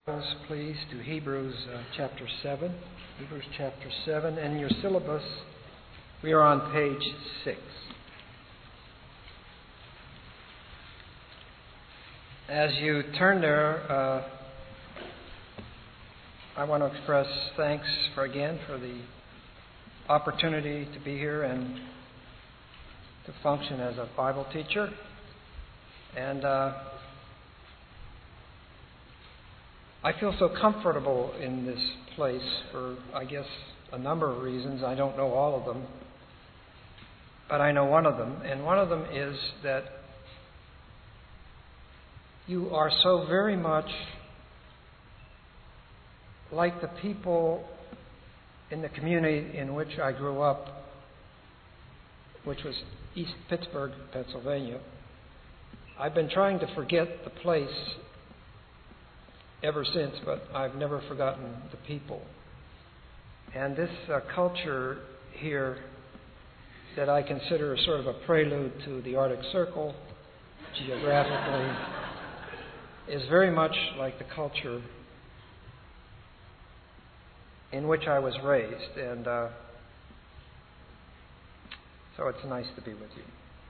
Please, to Hebrews chapter 7. Hebrews chapter 7. And in your syllabus, we are on page 6. As you turn there, I want to express thanks for the opportunity to be here and to function as a Bible teacher. And I feel so comfortable in this place for, I guess, a number of reasons. I don't know all of them, but I know one of them. And one of them is that you are so very much like the people in the community in which I grew up, which was East Pittsburgh, Pennsylvania. I've been trying to forget the place ever since, but I've never forgotten the people. And this culture here that I consider sort of a prelude to the Arctic Circle, geographically, is very much like the culture in which I was raised. And so it's nice to be with you.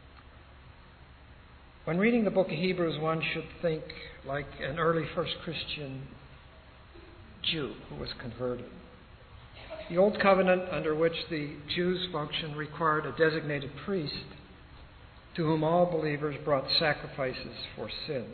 When reading the book of Hebrews, one should think like an early first Christian Jew who was converted. The Old Covenant, under which the Jews functioned, required a designated priest to whom all believers brought sacrifices for sins.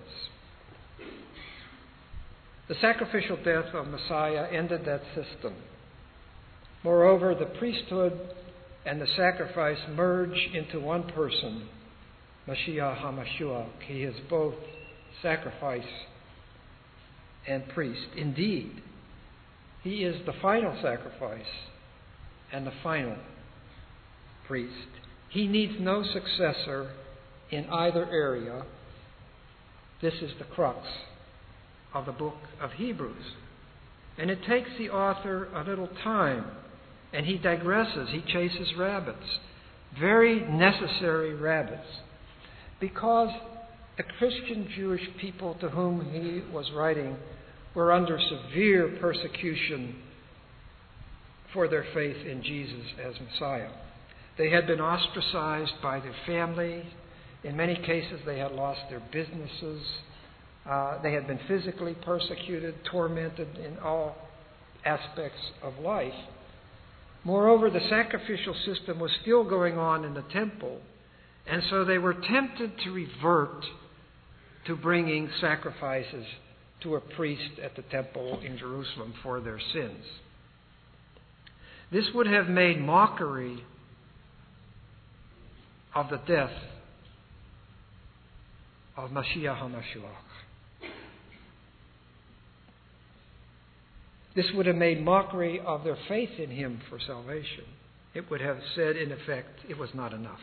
The sacrificial death of Messiah ended that system. Moreover, the priesthood and the sacrifice merge into one person, Mashiach HaMashiach. He is both sacrifice and priest. Indeed, he is the final sacrifice and the final priest. He needs no successor in either area. This is the crux of the book of Hebrews. And it takes the author a little time, and he digresses, he chases rabbits, very necessary rabbits. Because the Christian Jewish people to whom he was writing were under severe persecution for their faith in Jesus as Messiah. They had been ostracized by their family. In many cases, they had lost their businesses. They had been physically persecuted, tormented in all aspects of life. Moreover, the sacrificial system was still going on in the temple. And so they were tempted to revert to bringing sacrifices to a priest at the temple in Jerusalem for their sins. This would have made mockery of the death of Mashiach HaMashiach. This would have made mockery of their faith in him for salvation. It would have said, in effect, it was not enough.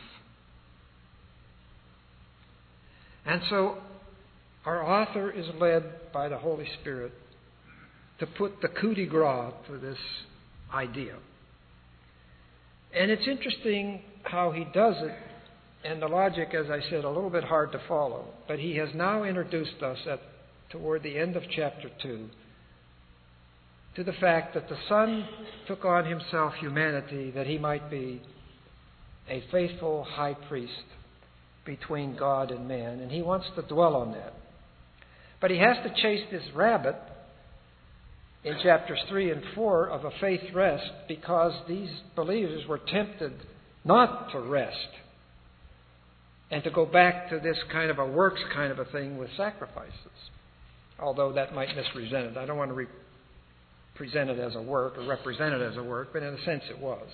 And so our author is led by the Holy Spirit to put the coup de grace to this idea. And it's interesting how he does it, and the logic, as I said, a little bit hard to follow. But he has now introduced us toward the end of chapter 2 to the fact that the Son took on himself humanity that he might be a faithful high priest between God and man, and he wants to dwell on that. But he has to chase this rabbit in chapters 3 and 4 of a faith rest, because these believers were tempted not to rest and to go back to this kind of a works kind of a thing with sacrifices, although that might misrepresent it. I don't want to present it as a work or represent it as a work, but in a sense it was.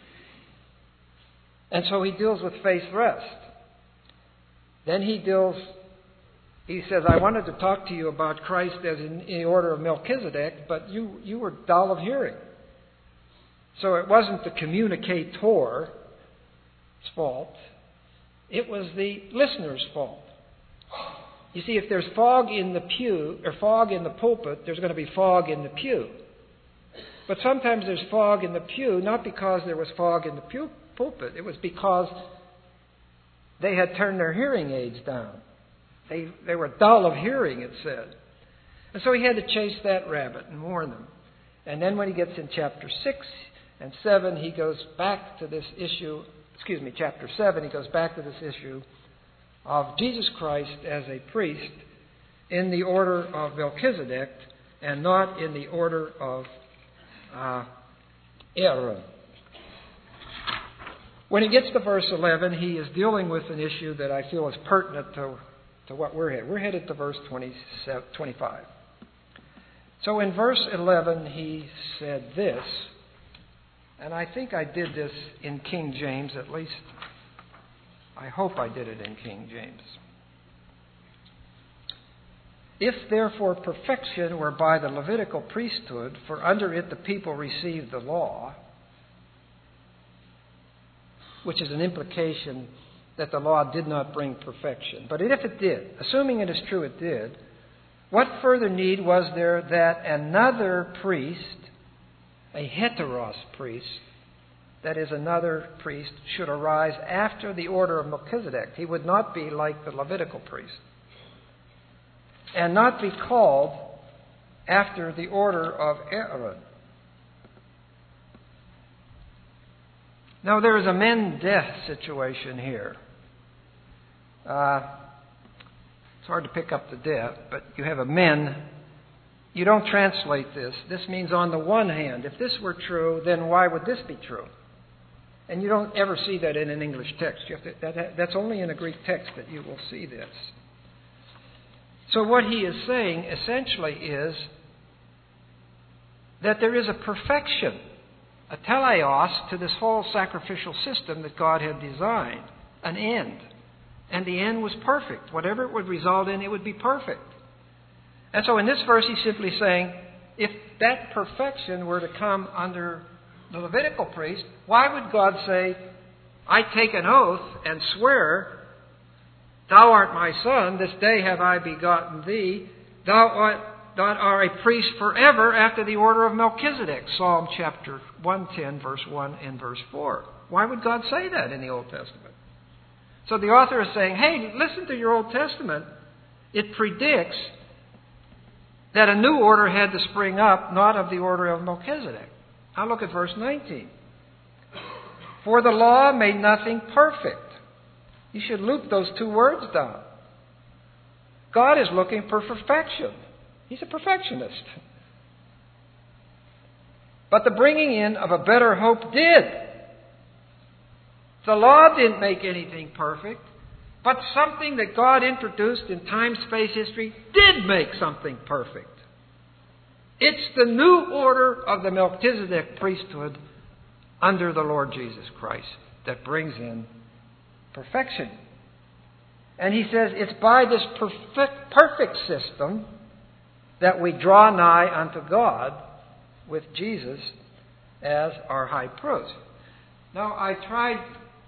And so he deals with faith rest. Then he says, I wanted to talk to you about Christ as in the order of Melchizedek, but you were dull of hearing. So it wasn't the communicator's fault. It was the listener's fault. You see, if there's fog in the pew, or fog in the pulpit, there's going to be fog in the pew. But sometimes there's fog in the pew, not because there was fog in the pulpit. It was because they had turned their hearing aids down. They were dull of hearing, it said. And so he had to chase that rabbit and warn them. And then when he gets in chapter 6 and 7, he goes back to this issue, chapter 7, he goes back to this issue of Jesus Christ as a priest in the order of Melchizedek and not in the order of Aaron. When he gets to verse 11, he is dealing with an issue that I feel is pertinent to what we're headed. We're headed to verse 25. So in verse 11, he said this, and I think I did this in King James, at least I hope I did it in King James. If therefore perfection were by the Levitical priesthood, for under it the people received the law, which is an implication that the law did not bring perfection. But if it did, assuming it is true it did, what further need was there that another priest, a heteros priest, that is another priest, should arise after the order of Melchizedek? He would not be like the Levitical priest, and not be called after the order of Aaron. Now, there is a men-death situation here. It's hard to pick up the death, but you have a men. You don't translate this. This means on the one hand, if this were true, then why would this be true? And you don't ever see that in an English text. That's only in a Greek text that you will see this. So what he is saying essentially is that there is a perfection, a teleos, to this whole sacrificial system that God had designed, an end. And the end was perfect. Whatever it would result in, it would be perfect. And so in this verse, he's simply saying, if that perfection were to come under the Levitical priest, why would God say, I take an oath and swear, Thou art my son, this day have I begotten thee, thou art a priest forever after the order of Melchizedek. Psalm chapter 110, verse 1 and verse 4. Why would God say that in the Old Testament? So the author is saying, hey, listen to your Old Testament. It predicts that a new order had to spring up, not of the order of Melchizedek. Now look at verse 19. For the law made nothing perfect. You should loop those two words down. God is looking for perfection. He's a perfectionist. But the bringing in of a better hope did. The law didn't make anything perfect, but something that God introduced in time, space, history did make something perfect. It's the new order of the Melchizedek priesthood under the Lord Jesus Christ that brings in perfection. And he says it's by this perfect system that we draw nigh unto God with Jesus as our high priest. Now, I tried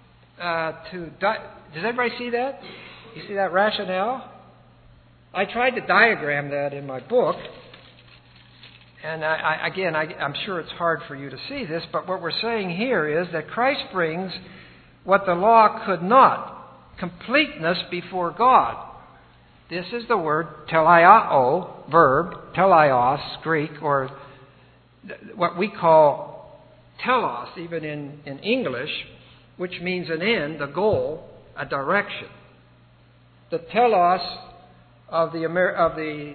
does everybody see that? You see that rationale? I tried to diagram that in my book. And I'm sure it's hard for you to see this, but what we're saying here is that Christ brings what the law could not, completeness before God. This is the word teleio, verb, teleios, Greek, or what we call telos, even in English, which means an end, a goal, a direction. The telos of the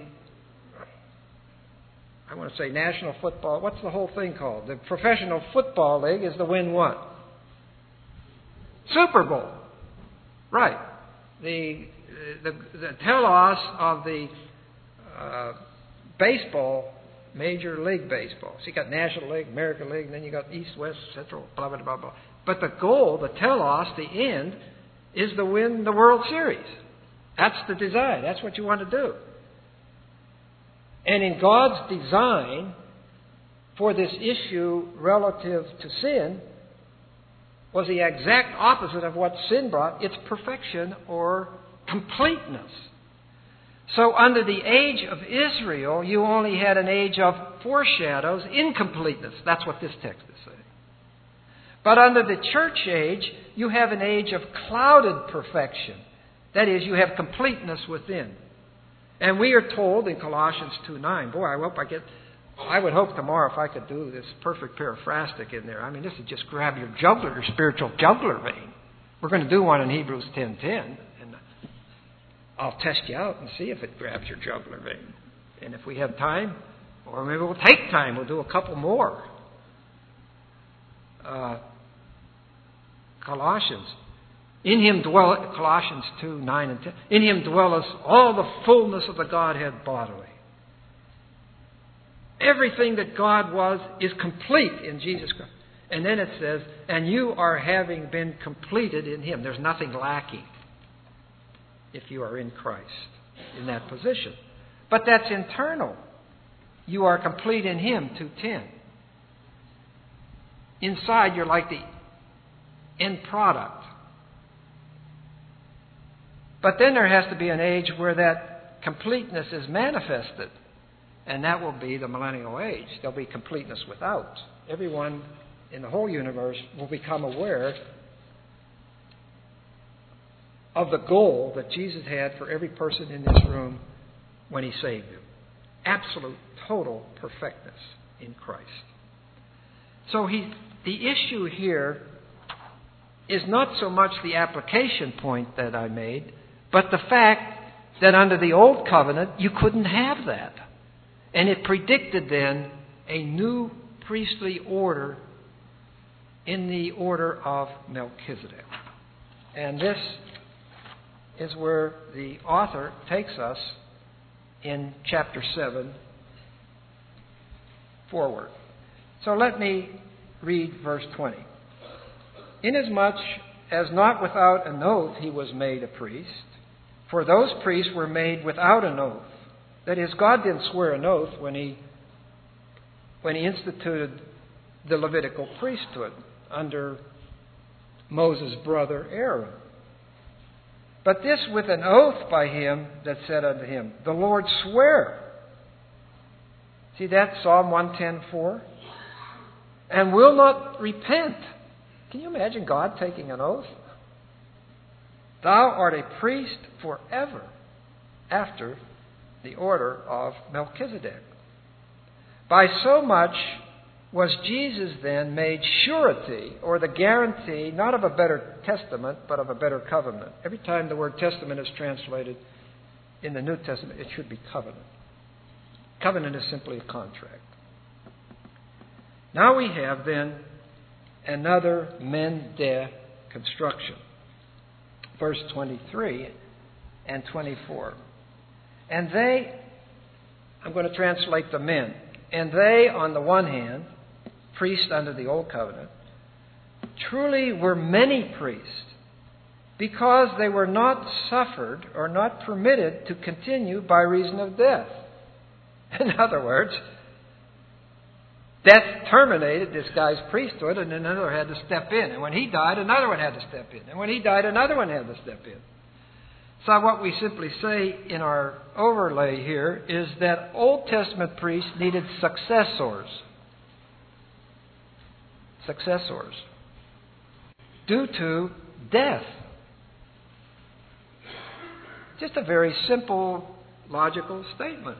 I want to say national football. What's the whole thing called? The Professional Football League is to win what? Super Bowl. Right. The telos of the baseball, Major League Baseball. So you got National League, American League, and then you got East, West, Central, blah, blah, blah, blah. But the goal, the telos, the end, is to win the World Series. That's the design. That's what you want to do. And in God's design for this issue relative to sin was the exact opposite of what sin brought. It's perfection or completeness. So under the age of Israel, you only had an age of foreshadows, incompleteness. That's what this text is saying. But under the church age, you have an age of clouded perfection. That is, you have completeness within. And we are told in Colossians 2:9, boy, I would hope tomorrow if I could do this perfect paraphrastic in there. I mean, this is just grab your spiritual jugular vein. We're going to do one in Hebrews 10:10, and I'll test you out and see if it grabs your jugular vein. And if we have time, or maybe we'll take time, we'll do a couple more. Colossians. In Him dwell, Colossians 2:9 and 10. In Him dwelleth all the fullness of the Godhead bodily. Everything that God was is complete in Jesus Christ. And then it says, and you are having been completed in Him. There's nothing lacking if you are in Christ in that position. But that's internal. You are complete in Him, 2:10. Inside, you're like the end product. But then there has to be an age where that completeness is manifested. And that will be the millennial age. There'll be completeness without. Everyone in the whole universe will become aware of the goal that Jesus had for every person in this room when He saved them. Absolute, total perfectness in Christ. So the issue here is not so much the application point that I made, but the fact that under the Old Covenant you couldn't have that. And it predicted then a new priestly order in the order of Melchizedek. And this is where the author takes us in chapter 7 forward. So let me read verse 20. Inasmuch as not without an oath he was made a priest, for those priests were made without an oath. That is, God didn't swear an oath when He instituted the Levitical priesthood under Moses' brother Aaron. But this with an oath by Him that said unto him, the Lord sware. See that? Psalm 110:4. And will not repent. Can you imagine God taking an oath? Thou art a priest forever after the order of Melchizedek. By so much was Jesus then made surety, or the guarantee, not of a better testament, but of a better covenant. Every time the word testament is translated in the New Testament, it should be covenant. Covenant is simply a contract. Now we have then another Mendeh construction. Verse 23 and 24. And they, I'm going to translate the men, and they, on the one hand, priests under the Old Covenant, truly were many priests, because they were not suffered or not permitted to continue by reason of death. In other words, death terminated this guy's priesthood, and another had to step in. And when he died, another one had to step in. And when he died, another one had to step in. So what we simply say in our overlay here is that Old Testament priests needed successors. Successors. Due to death. Just a very simple, logical statement.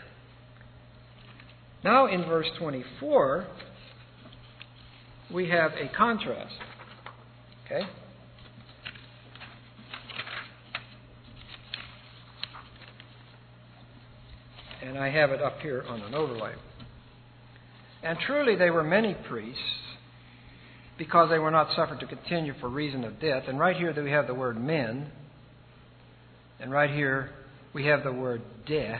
Now in verse 24, we have a contrast. Okay? And I have it up here on an overlay. And truly they were many priests, because they were not suffered to continue for reason of death. And right here we have the word men. And right here we have the word deh.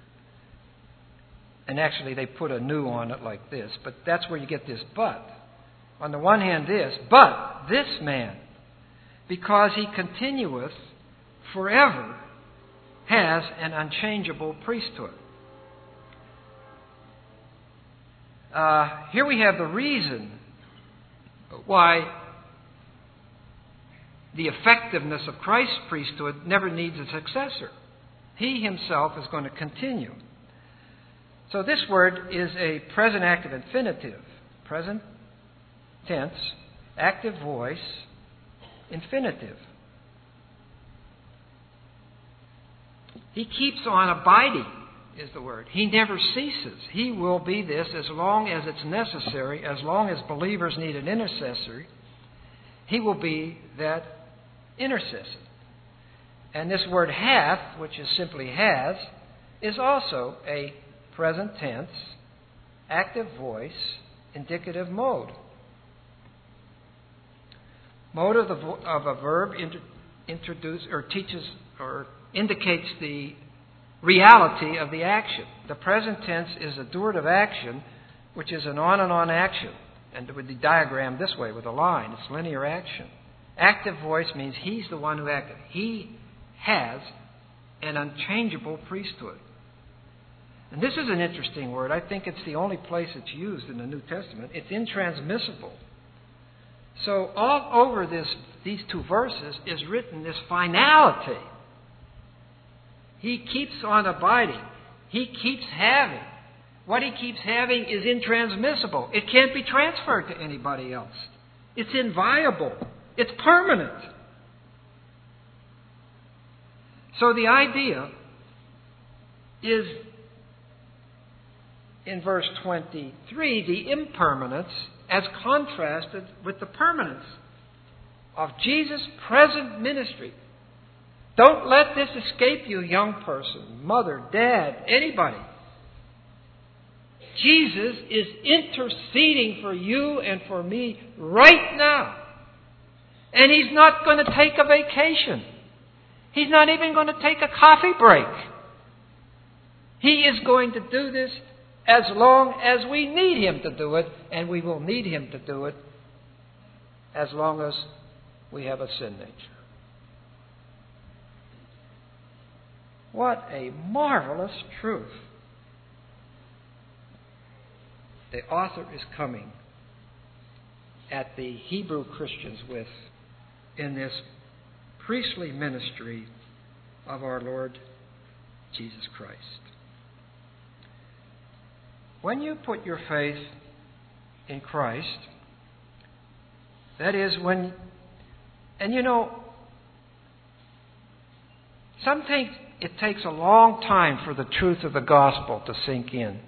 And actually they put a new on it like this. But that's where you get this but. On the one hand but this man, because he continueth forever, has an unchangeable priesthood. Here we have the reason why the effectiveness of Christ's priesthood never needs a successor. He Himself is going to continue. So this word is a present active infinitive. Present tense, active voice, infinitive. He keeps on abiding, is the word. He never ceases. He will be this as long as it's necessary, as long as believers need an intercessor. He will be that intercessor. And this word hath, which is simply has, is also a present tense, active voice, indicative mode. Mode of a verb introduces or teaches or indicates the reality of the action. The present tense is a durative action, which is an on and on action. And it would be diagrammed this way with a line. It's linear action. Active voice means he's the one who acted. He has an unchangeable priesthood. And this is an interesting word. I think it's the only place it's used in the New Testament. It's intransmissible. So all over these two verses is written this finality. He keeps on abiding. He keeps having. What he keeps having is intransmissible. It can't be transferred to anybody else. It's inviolable. It's permanent. So the idea is, in verse 23, the impermanence as contrasted with the permanence of Jesus' present ministry. Don't let this escape you, young person, mother, dad, anybody. Jesus is interceding for you and for me right now. And He's not going to take a vacation. He's not even going to take a coffee break. He is going to do this as long as we need Him to do it, and we will need Him to do it as long as we have a sin nature. What a marvelous truth. The author is coming at the Hebrew Christians with in this priestly ministry of our Lord Jesus Christ. When you put your faith in Christ, that is when, and you know, sometimes it takes a long time for the truth of the gospel to sink in.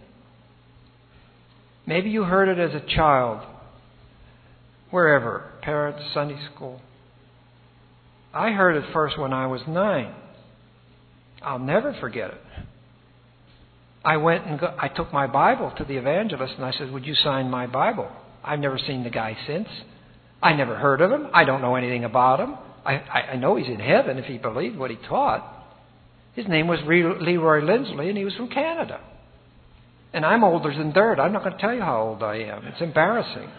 Maybe you heard it as a child, wherever, parents, Sunday school. I heard it first when I was 9. I'll never forget it. I went and I took my Bible to the evangelist and I said, "Would you sign my Bible?" I've never seen the guy since. I never heard of him. I don't know anything about him. I know he's in heaven if he believed what he taught. His name was Leroy Lindsley and he was from Canada. And I'm older than dirt. I'm not going to tell you how old I am. It's embarrassing.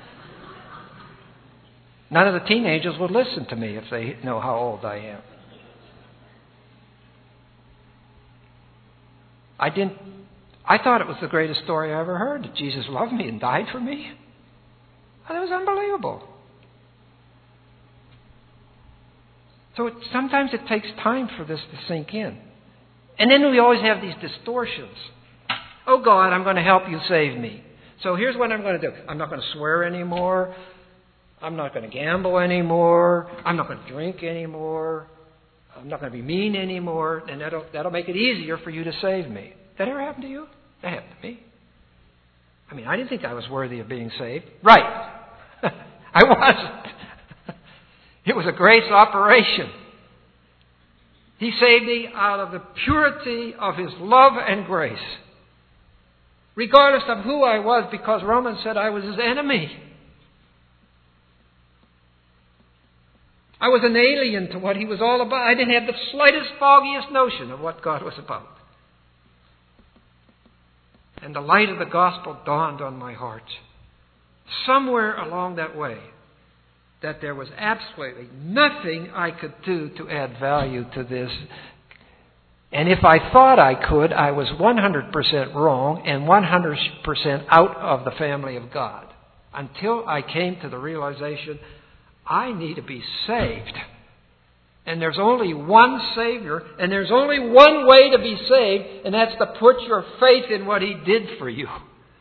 None of the teenagers would listen to me if they know how old I am. I thought it was the greatest story I ever heard, that Jesus loved me and died for me. That was unbelievable. So sometimes it takes time for this to sink in. And then we always have these distortions. Oh God, I'm going to help you save me. So here's what I'm going to do. I'm not going to swear anymore. I'm not going to gamble anymore. I'm not going to drink anymore. I'm not going to be mean anymore. And that'll make it easier for you to save me. That ever happened to you? That happened to me. I mean, I didn't think I was worthy of being saved. Right. I wasn't. It was a grace operation. He saved me out of the purity of His love and grace. Regardless of who I was, because Romans said I was His enemy. I was an alien to what He was all about. I didn't have the slightest, foggiest notion of what God was about. And the light of the gospel dawned on my heart somewhere along that way, that there was absolutely nothing I could do to add value to this. And if I thought I could, I was 100% wrong and 100% out of the family of God. Until I came to the realization, I need to be saved. And there's only one Savior, and there's only one way to be saved, and that's to put your faith in what He did for you.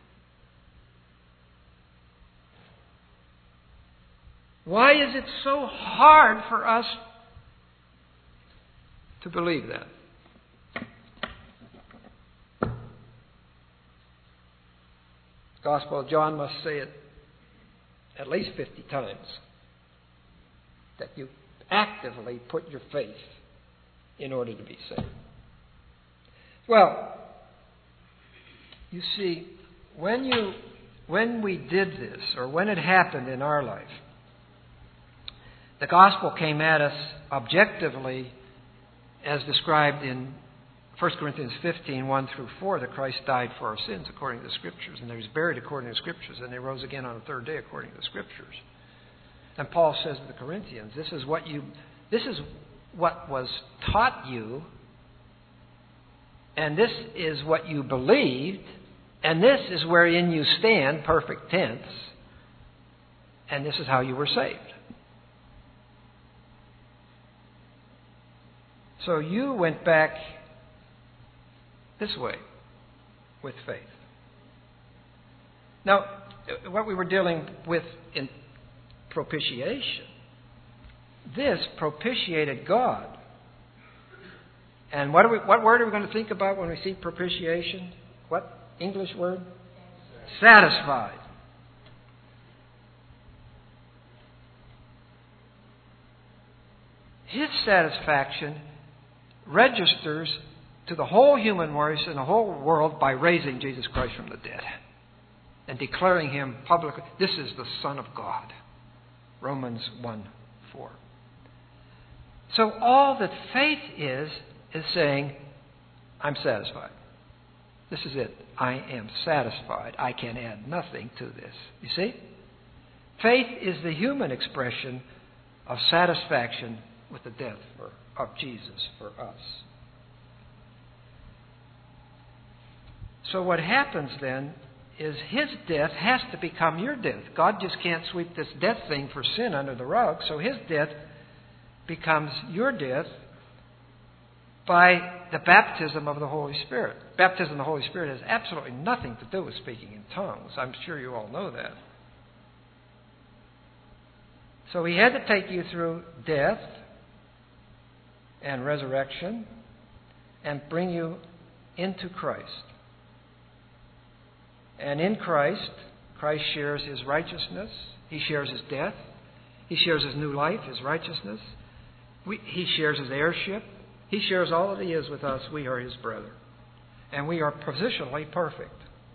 Why is it so hard for us to believe that? Gospel of John must say it at least 50 times, that you actively put your faith in order to be saved. Well, you see, when we did this, or when it happened in our life, the gospel came at us objectively as described in 1 Corinthians 15, 1 through 4, that Christ died for our sins according to the Scriptures, and He was buried according to the Scriptures, and He rose again on the third day according to the Scriptures. And Paul says to the Corinthians, this is what was taught you, and this is what you believed, and this is wherein you stand, perfect tense, and this is how you were saved. So you went back this way with faith. Now, what we were dealing with in propitiation, this propitiated God. And what word are we going to think about when we see propitiation? What English word? Satisfied. His satisfaction registers to the whole human race and the whole world by raising Jesus Christ from the dead and declaring Him publicly, this is the Son of God. Romans 1:4. So all that faith is saying, I'm satisfied. This is it. I am satisfied. I can add nothing to this. You see? Faith is the human expression of satisfaction with the death of Jesus for us. So what happens then is His death has to become your death. God just can't sweep this death thing for sin under the rug. So His death becomes your death by the baptism of the Holy Spirit. Baptism of the Holy Spirit has absolutely nothing to do with speaking in tongues. I'm sure you all know that. So He had to take you through death and resurrection and bring you into Christ. And in Christ, Christ shares His righteousness. He shares His death. He shares His new life, His righteousness. He shares His heirship. He shares all that He is with us. We are His brother. And we are positionally perfect.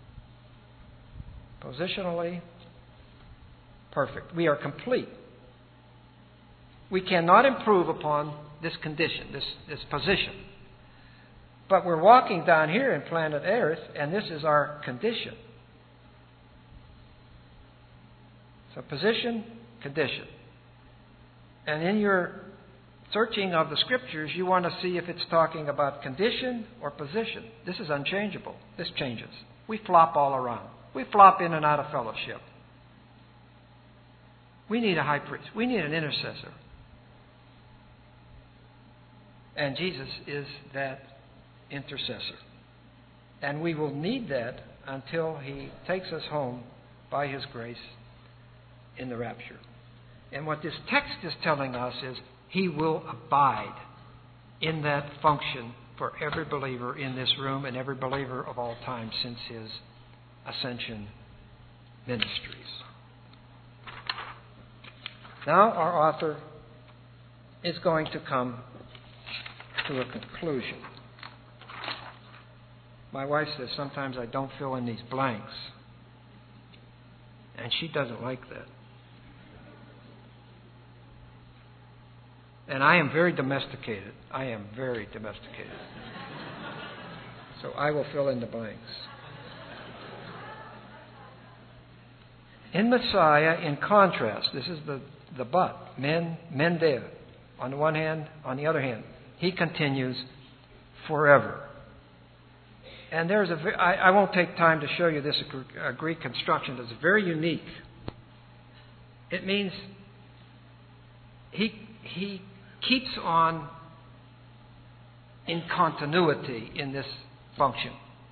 Positionally perfect. We are complete. We cannot improve upon this condition, this position. But we're walking down here in planet Earth, and this is our condition. So position, condition. And in your searching of the Scriptures, you want to see if it's talking about condition or position. This is unchangeable. This changes. We flop all around. We flop in and out of fellowship. We need a high priest. We need an intercessor. And Jesus is that intercessor. And we will need that until He takes us home by His grace in the rapture. And what this text is telling us is He will abide in that function for every believer in this room and every believer of all time since His ascension ministries. Now our author is going to come to a conclusion. My wife says sometimes I don't fill in these blanks. And she doesn't like that. And I am very domesticated. I am very domesticated. So I will fill in the blanks. In Messiah, in contrast, this is the but, men there. On the one hand, on the other hand, He continues forever. And there's I won't take time to show you this Greek construction. It's very unique. It means He keeps on in continuity in this function.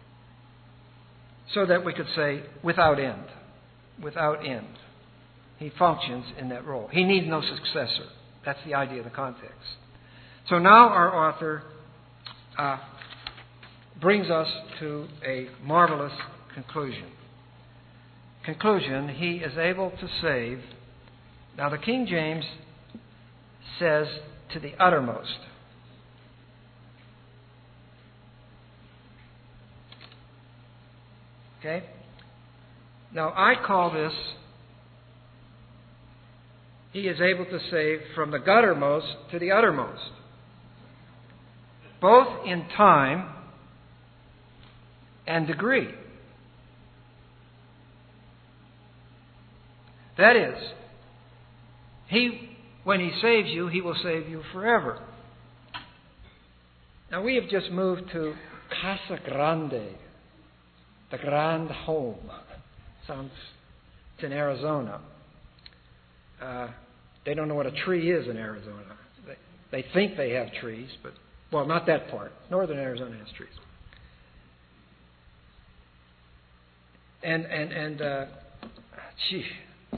So that we could say, without end. Without end. He functions in that role. He needs no successor. That's the idea of the context. So now our author brings us to a marvelous conclusion. conclusion, He is able to save. Now, the King James says to the uttermost. Okay? Now, I call this, He is able to save from the guttermost to the uttermost, both in time and degree. That is, when He saves you, He will save you forever. Now, we have just moved to Casa Grande, the grand home. It's in Arizona. They don't know what a tree is in Arizona. They think they have trees, but, well, not that part. Northern Arizona has trees. Gee.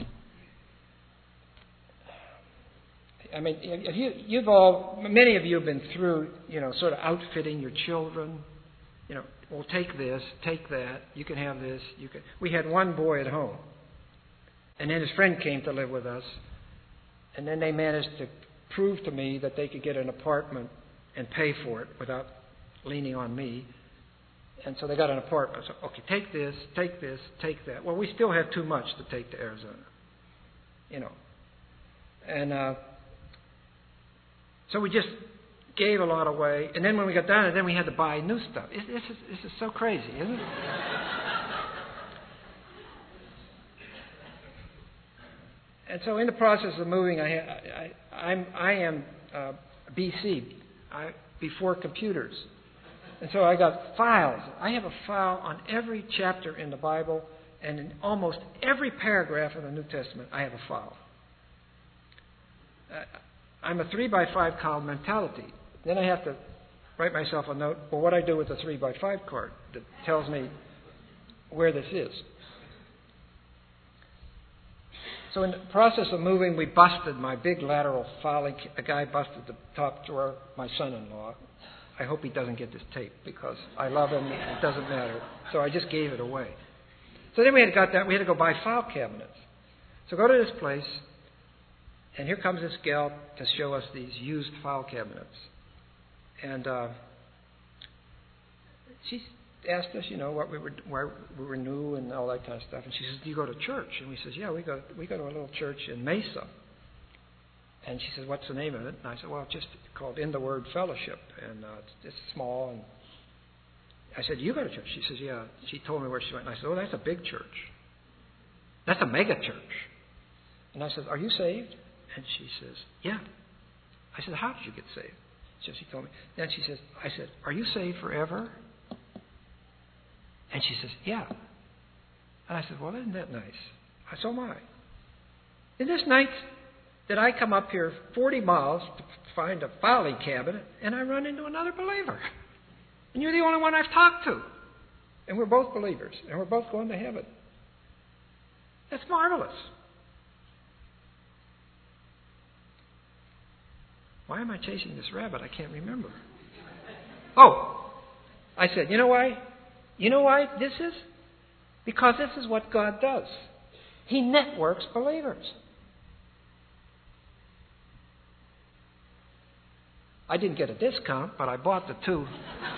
I mean, many of you have been through, sort of outfitting your children. Well, take this, take that. You can have this. We had one boy at home, and then his friend came to live with us, and then they managed to prove to me that they could get an apartment and pay for it without leaning on me. And so they got an apartment. So, okay, take this, take that. Well, we still have too much to take to Arizona, And so we just gave a lot away. And then when we got down, then we had to buy new stuff. This is so crazy, isn't it? And so in the process of moving, I am BC, before computers. And so I got files. I have a file on every chapter in the Bible, and in almost every paragraph of the New Testament, I have a file. I'm a 3x5 column mentality. Then I have to write myself a note, well, what I do with the 3x5 card that tells me where this is. So in the process of moving, we busted my big lateral filing. A guy busted the top drawer, my son-in-law. I hope he doesn't get this tape because I love him. It doesn't matter. So I just gave it away. So then we had to go buy file cabinets. So go to this place, and here comes this gal to show us these used file cabinets. And she asked us, why we were new and all that kind of stuff. And she says, "Do you go to church?" And we says, "Yeah, we go to a little church in Mesa." And she says, "What's the name of it?" And I said, "Well, it's just called In the Word Fellowship, and it's small." And I said, "You go to church?" She says, "Yeah." She told me where she went, and I said, "Oh, that's a big church. That's a mega church." And I said, "Are you saved?" And she says, "Yeah." I said, "How did you get saved?" So she told me. Then I said, "Are you saved forever?" And she says, "Yeah." And I said, "Well, isn't that nice?" So am I. Isn't this nice that I come up here 40 miles to find a filing cabinet and I run into another believer? And you're the only one I've talked to. And we're both believers. And we're both going to heaven. That's marvelous. Why am I chasing this rabbit? I can't remember. Oh, I said, you know why? You know why this is? Because this is what God does. He networks believers. I didn't get a discount, but I bought the two.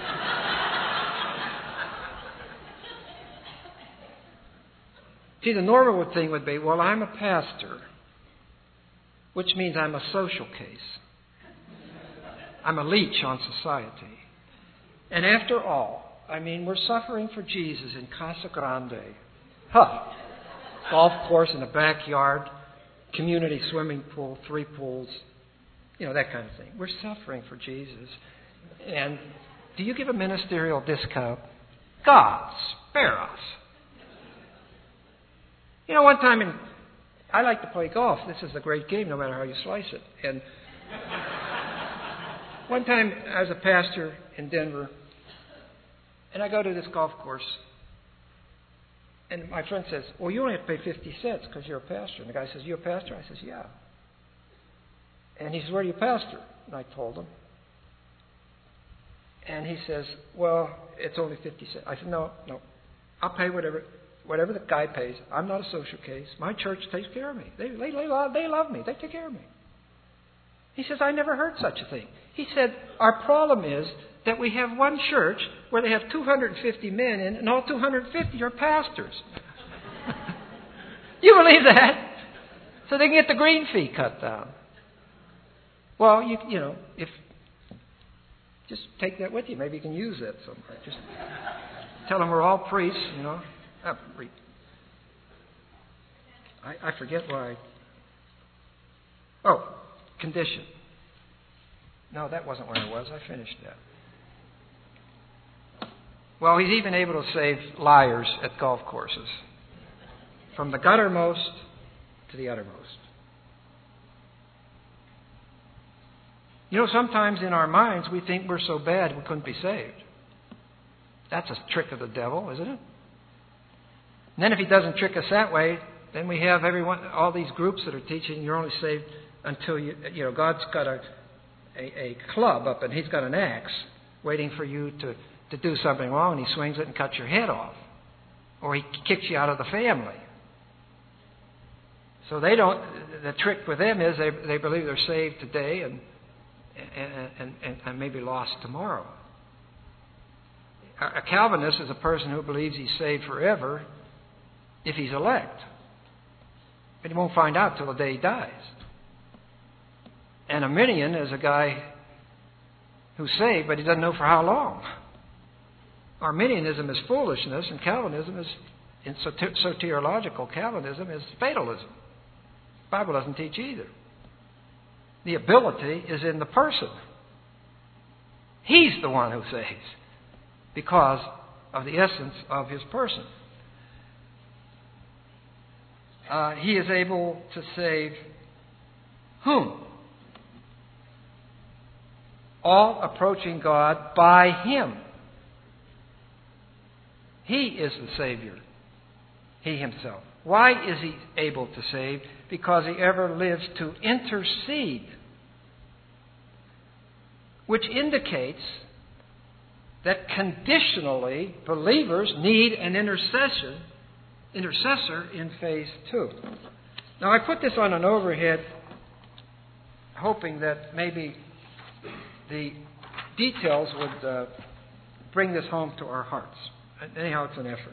See, the normal thing would be, well, I'm a pastor, which means I'm a social case. I'm a leech on society. And after all, we're suffering for Jesus in Casa Grande. Golf course in the backyard, community swimming pool, 3 pools, that kind of thing. We're suffering for Jesus. And do you give a ministerial discount? God, spare us. One time, I like to play golf. This is a great game, no matter how you slice it. And one time, I was a pastor in Denver, and I go to this golf course, and my friend says, "Well, you only have to pay 50 cents because you're a pastor." And the guy says, "You a pastor?" I says, "Yeah." And he says, "Where do you pastor?" And I told him. And he says, "Well, it's only 50 cents. I said, No, I'll pay whatever whatever the guy pays. I'm not a social case. My church takes care of me. They love me. They take care of me. He says, I never heard such a thing. He said, our problem is that we have one church where they have 250 men in, and all 250 are pastors. You believe that? So they can get the green fee cut down. Well, you know, if just take that with you. Maybe you can use that somewhere. Just tell them we're all priests, you know. I forget why. Oh, condition. No, that wasn't where I was. I finished that. Well, he's even able to save liars at golf courses. From the guttermost to the uttermost. You know, sometimes in our minds we think we're so bad we couldn't be saved. That's a trick of the devil, isn't it? And then if he doesn't trick us that way, then we have all these groups that are teaching you're only saved until you know, God's got a club up and he's got an axe waiting for you to do something wrong, and he swings it and cuts your head off. Or he kicks you out of the family. So the trick with them is they believe they're saved today and maybe lost tomorrow. A Calvinist is a person who believes he's saved forever if he's elect. But he won't find out till the day he dies. An Arminian is a guy who's saved, but he doesn't know for how long. Arminianism is foolishness, and Calvinism is, in soteriological Calvinism, is fatalism. The Bible doesn't teach either. The ability is in the person. He's the one who saves because of the essence of his person. He is able to save whom? All approaching God by Him. He is the Savior. He Himself. Why is He able to save? Because He ever lives to intercede. Which indicates that conditionally believers need an intercessor in phase 2. Now I put this on an overhead hoping that maybe the details would bring this home to our hearts. Anyhow, it's an effort.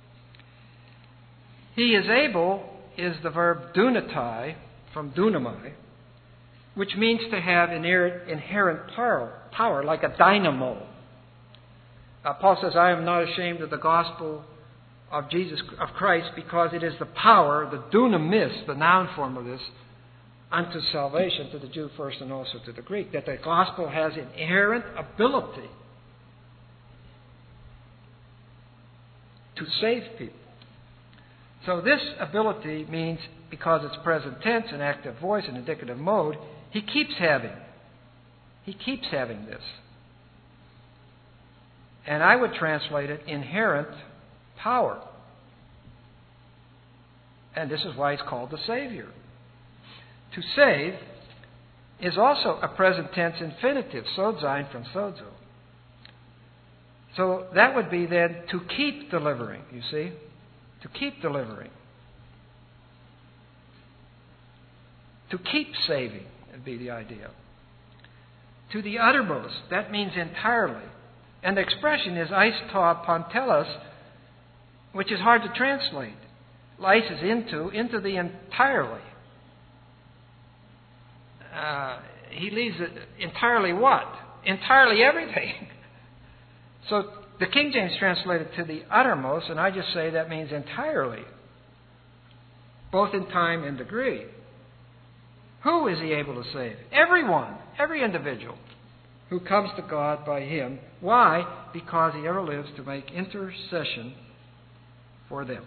He is able is the verb dunatai, from dunamai, which means to have inherent power, like a dynamo. Paul says, I am not ashamed of the gospel of Christ, because it is the power, the dunamis, the noun form of this, unto salvation, to the Jew first and also to the Greek. That the gospel has inherent ability to save people. So this ability means, because it's present tense, an active voice, an indicative mode, He keeps having this. And I would translate it inherent power. And this is why He's called the Savior. To save is also a present tense infinitive, sodzine from sozo. So that would be then to keep delivering, you see? To keep delivering. To keep saving would be the idea. To the uttermost, that means entirely. And the expression is eis ta pantelos, which is hard to translate. Eis is into the entirely. He leaves it entirely what? Entirely everything. So the King James translated to the uttermost, and I just say that means entirely, both in time and degree. Who is He able to save? Everyone, every individual who comes to God by Him. Why? Because He ever lives to make intercession for them.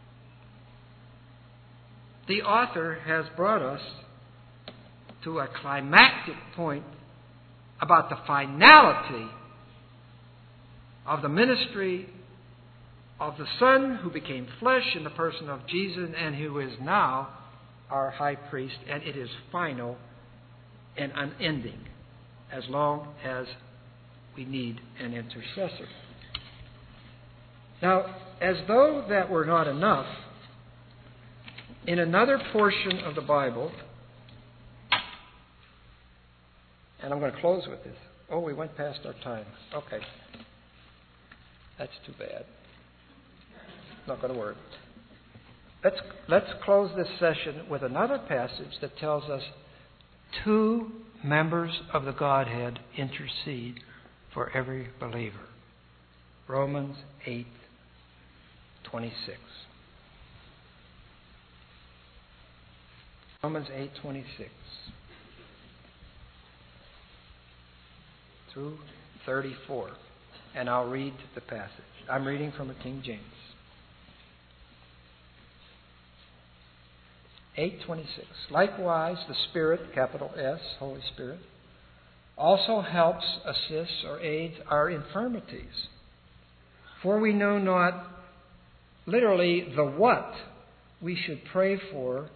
The author has brought us to a climactic point about the finality of the ministry of the Son who became flesh in the person of Jesus, and who is now our high priest, and it is final and unending as long as we need an intercessor. Now, as though that were not enough, in another portion of the Bible, and I'm going to close with this. Oh, we went past our time. Okay. That's too bad. Not going to work. Let's close this session with another passage that tells us two members of the Godhead intercede for every believer. Romans 8:26. Romans 8:26 through 34. And I'll read the passage. I'm reading from a King James. 8:26. Likewise, the Spirit, capital S, Holy Spirit, also helps, assists, or aids our infirmities. For we know not literally the what we should pray for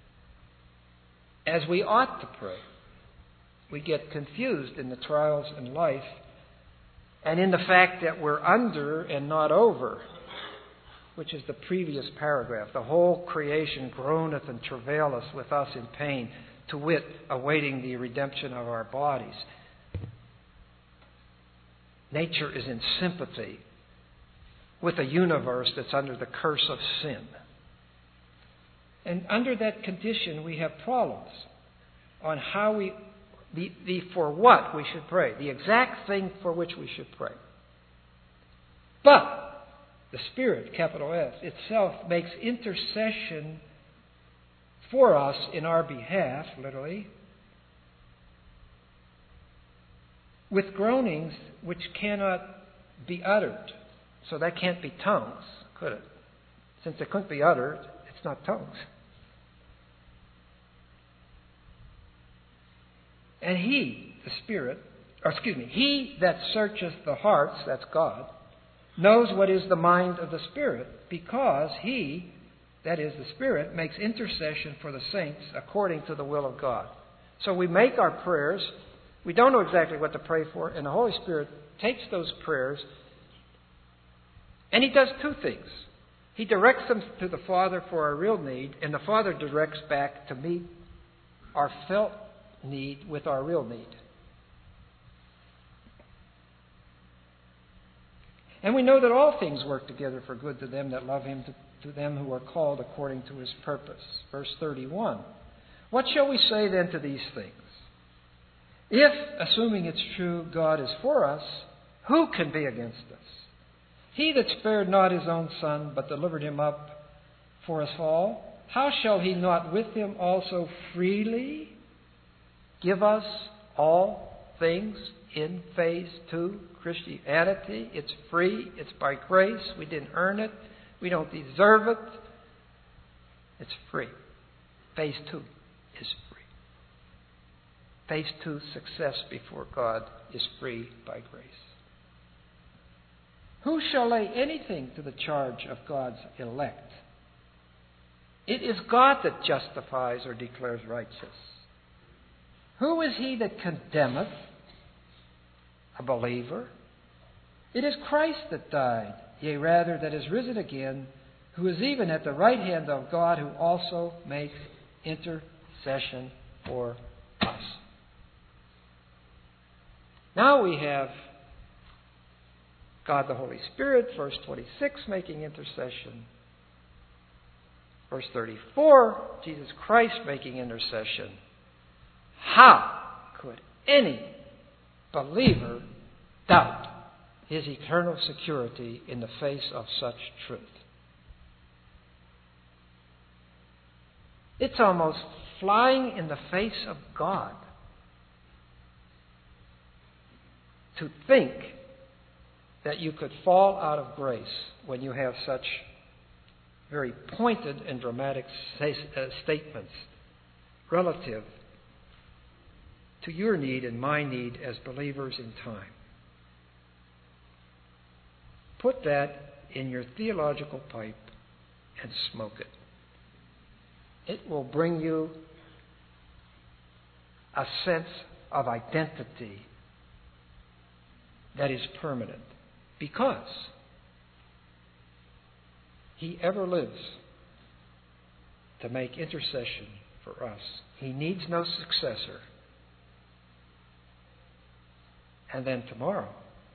as we ought to pray. We get confused in the trials in life and in the fact that we're under and not over, which is the previous paragraph. The whole creation groaneth and travaileth with us in pain, to wit, awaiting the redemption of our bodies. Nature is in sympathy with a universe that's under the curse of sin. And under that condition, we have problems on how the for what we should pray, the exact thing for which we should pray. But the Spirit, capital S, itself makes intercession for us in our behalf, literally, with groanings which cannot be uttered. So that can't be tongues, could it? Since it couldn't be uttered, it's not tongues. And He, the Spirit, He that searcheth the hearts, that's God, knows what is the mind of the Spirit, because He, that is the Spirit, makes intercession for the saints according to the will of God. So we make our prayers. We don't know exactly what to pray for, and the Holy Spirit takes those prayers, and He does two things. He directs them to the Father for our real need, and the Father directs back to meet our felt need with our real need. And we know that all things work together for good to them that love Him, to them who are called according to His purpose. Verse 31. What shall we say then to these things? If, assuming it's true, God is for us, who can be against us? He that spared not His own Son, but delivered Him up for us all, how shall He not with Him also freely give us all things in phase 2, Christianity? It's free. It's by grace. We didn't earn it. We don't deserve it. It's free. Phase 2 is free. Phase 2, success before God, is free by grace. Who shall lay anything to the charge of God's elect? It is God that justifies or declares righteous. Who is he that condemneth? A believer. It is Christ that died, yea, rather, that is risen again, who is even at the right hand of God, who also makes intercession for us. Now we have God the Holy Spirit, verse 26, making intercession. Verse 34, Jesus Christ making intercession. How could any believer doubt his eternal security in the face of such truth? It's almost flying in the face of God to think that you could fall out of grace when you have such very pointed and dramatic statements relative to your need and my need as believers in time. Put that in your theological pipe and smoke it. It will bring you a sense of identity that is permanent. Because He ever lives to make intercession for us. He needs no successor. And then tomorrow,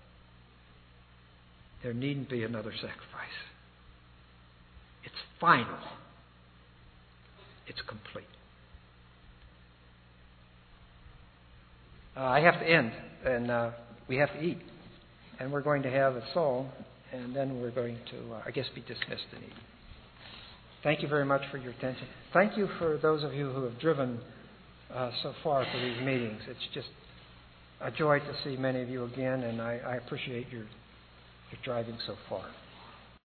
there needn't be another sacrifice. It's final. It's complete. I have to end, and we have to eat. And we're going to have a song, and then we're going to, I guess, be dismissed and eat. Thank you very much for your attention. Thank you for those of you who have driven so far for these meetings. It's just a joy to see many of you again, and I appreciate your driving so far.